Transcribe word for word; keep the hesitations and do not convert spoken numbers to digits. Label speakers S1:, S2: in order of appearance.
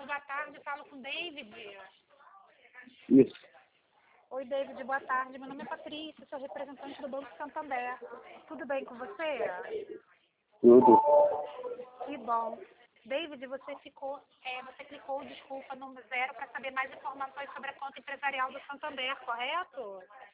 S1: boa tarde, falo com o David.
S2: Isso.
S1: Oi, David, boa tarde. Meu nome é Patrícia, sou representante do Banco Santander. Tudo bem com você?
S2: Tudo.
S1: Que bom. David, você ficou, é, você clicou, desculpa, no zero para saber mais informações sobre a conta empresarial do Santander, correto?